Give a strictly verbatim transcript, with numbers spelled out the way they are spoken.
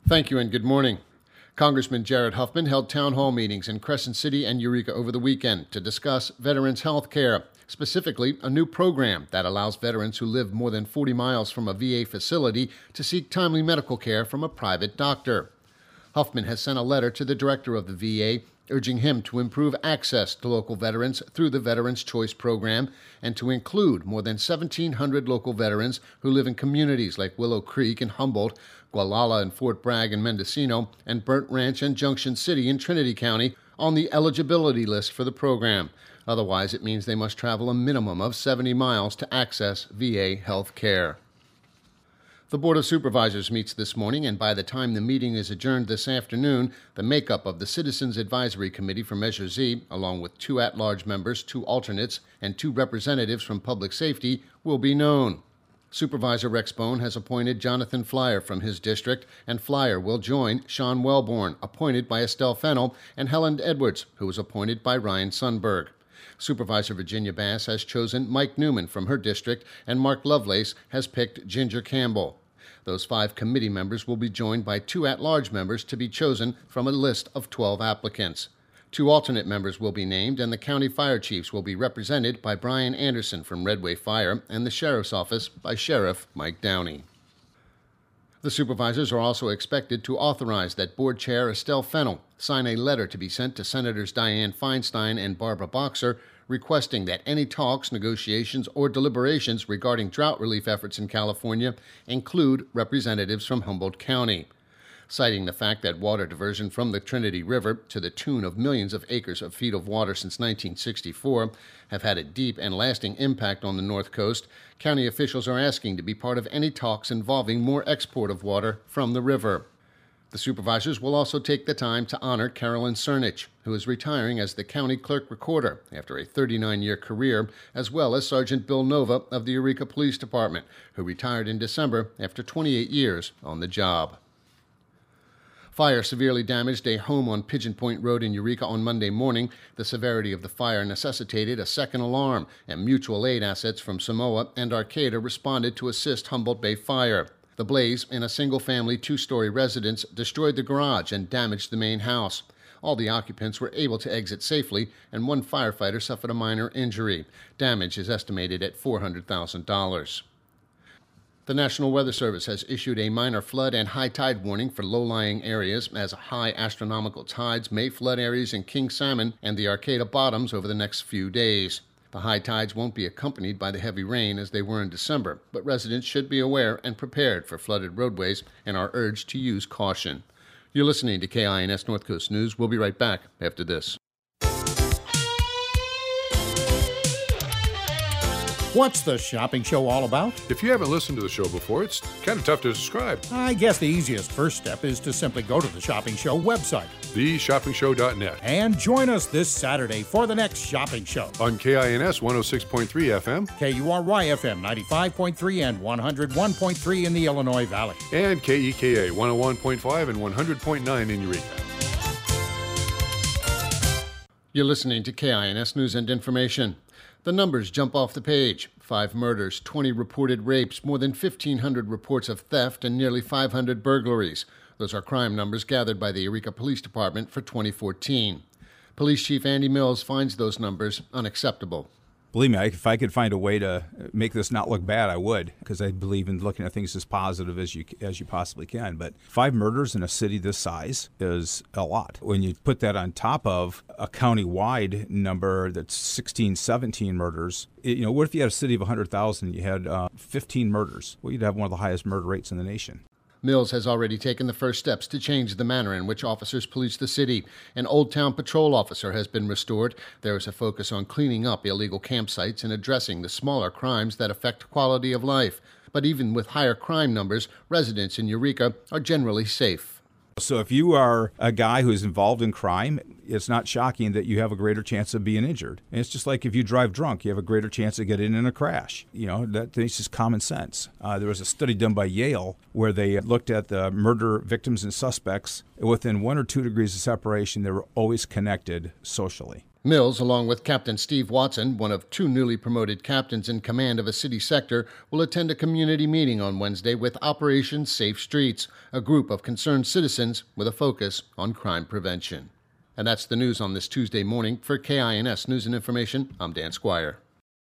Thank you and good morning. Congressman Jared Huffman held town hall meetings in Crescent City and Eureka over the weekend to discuss veterans' health care, specifically a new program that allows veterans who live more than forty miles from a V A facility to seek timely medical care from a private doctor. Huffman has sent a letter to the director of the V A urging him to improve access to local veterans through the Veterans Choice Program and to include more than seventeen hundred local veterans who live in communities like Willow Creek and Humboldt, Gualala and Fort Bragg and Mendocino, and Burnt Ranch and Junction City in Trinity County on the eligibility list for the program. Otherwise, it means they must travel a minimum of seventy miles to access V A health care. The Board of Supervisors meets this morning, and by the time the meeting is adjourned this afternoon, the makeup of the Citizens Advisory Committee for Measure Z, along with two at-large members, two alternates, and two representatives from Public Safety, will be known. Supervisor Rex Bone has appointed Jonathan Flyer from his district, and Flyer will join Sean Wellborn, appointed by Estelle Fennell, and Helen Edwards, who was appointed by Ryan Sundberg. Supervisor Virginia Bass has chosen Mike Newman from her district, and Mark Lovelace has picked Ginger Campbell. Those five committee members will be joined by two at-large members to be chosen from a list of twelve applicants. Two alternate members will be named, and the county fire chiefs will be represented by Brian Anderson from Redway Fire and the sheriff's office by Sheriff Mike Downey. The supervisors are also expected to authorize that Board Chair Estelle Fennell sign a letter to be sent to Senators Dianne Feinstein and Barbara Boxer requesting that any talks, negotiations, or deliberations regarding drought relief efforts in California include representatives from Humboldt County. Citing the fact that water diversion from the Trinity River to the tune of millions of acres of feet of water since nineteen sixty-four have had a deep and lasting impact on the North Coast, county officials are asking to be part of any talks involving more export of water from the river. The supervisors will also take the time to honor Carolyn Cernich, who is retiring as the county clerk recorder after a thirty-nine-year career, as well as Sergeant Bill Nova of the Eureka Police Department, who retired in December after twenty-eight years on the job. Fire severely damaged a home on Pigeon Point Road in Eureka on Monday morning. The severity of the fire necessitated a second alarm, and mutual aid assets from Samoa and Arcata responded to assist Humboldt Bay Fire. The blaze in a single-family two-story residence destroyed the garage and damaged the main house. All the occupants were able to exit safely, and one firefighter suffered a minor injury. Damage is estimated at four hundred thousand dollars. The National Weather Service has issued a minor flood and high tide warning for low-lying areas as high astronomical tides may flood areas in King Salmon and the Arcata Bottoms over the next few days. The high tides won't be accompanied by the heavy rain as they were in December, but residents should be aware and prepared for flooded roadways and are urged to use caution. You're listening to K I N S North Coast News. We'll be right back after this. What's the shopping show all about? If you haven't listened to the show before, it's kind of tough to describe. I guess the easiest first step is to simply go to the Shopping Show website, the shopping show dot net, and join us this Saturday for the next shopping show. On K I N S one oh six point three F M, K U R Y F M ninety-five point three and one oh one point three in the Illinois Valley, and K E K A one oh one point five and one hundred point nine in Eureka. You're listening to K I N S News and Information. The numbers jump off the page. Five murders, twenty reported rapes, more than fifteen hundred reports of theft, and nearly five hundred burglaries. Those are crime numbers gathered by the Eureka Police Department for twenty fourteen. Police Chief Andy Mills finds those numbers unacceptable. Believe me, if I could find a way to make this not look bad, I would, because I believe in looking at things as positive as you as you possibly can. But five murders in a city this size is a lot. When you put that on top of a county-wide number that's sixteen, seventeen murders, it, you know, what if you had a city of one hundred thousand and you had uh, fifteen murders? Well, you'd have one of the highest murder rates in the nation. Mills has already taken the first steps to change the manner in which officers police the city. An Old Town Patrol officer has been restored. There is a focus on cleaning up illegal campsites and addressing the smaller crimes that affect quality of life. But even with higher crime numbers, residents in Eureka are generally safe. So if you are a guy who's involved in crime, it's not shocking that you have a greater chance of being injured. And it's just like if you drive drunk, you have a greater chance of getting in a crash. You know, that, that's just common sense. Uh, there was a study done by Yale where they looked at the murder victims and suspects. Within one or two degrees of separation, they were always connected socially. Mills, along with Captain Steve Watson, one of two newly promoted captains in command of a city sector, will attend a community meeting on Wednesday with Operation Safe Streets, a group of concerned citizens with a focus on crime prevention. And that's the news on this Tuesday morning. For K I N S News and Information, I'm Dan Squire.